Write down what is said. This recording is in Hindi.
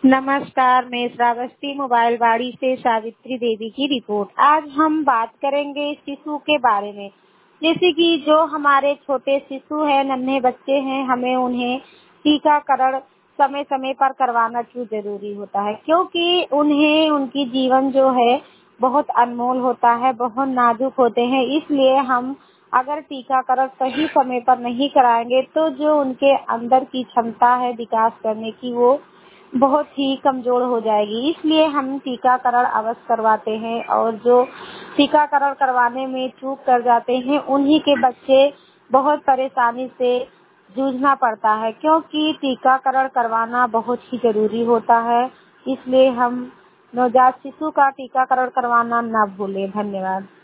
नमस्कार, मैं श्रावस्ती मोबाइल वाड़ी से सावित्री देवी की रिपोर्ट। आज हम बात करेंगे शिशु के बारे में। जैसे कि जो हमारे छोटे शिशु हैं, नन्हे बच्चे हैं, हमें उन्हें टीकाकरण समय समय पर करवाना क्यों जरूरी होता है, क्योंकि उन्हें उनकी जीवन जो है बहुत अनमोल होता है, बहुत नाजुक होते हैं। इसलिए हम अगर टीकाकरण सही समय पर नहीं कराएंगे तो जो उनके अंदर की क्षमता है विकास करने की, वो बहुत ही कमजोर हो जाएगी। इसलिए हम टीकाकरण अवश्य करवाते हैं, और जो टीकाकरण करवाने में चूक कर जाते हैं उन्हीं के बच्चे बहुत परेशानी से जूझना पड़ता है, क्योंकि टीकाकरण करवाना बहुत ही जरूरी होता है। इसलिए हम नवजात शिशु का टीकाकरण करवाना न भूलें। धन्यवाद।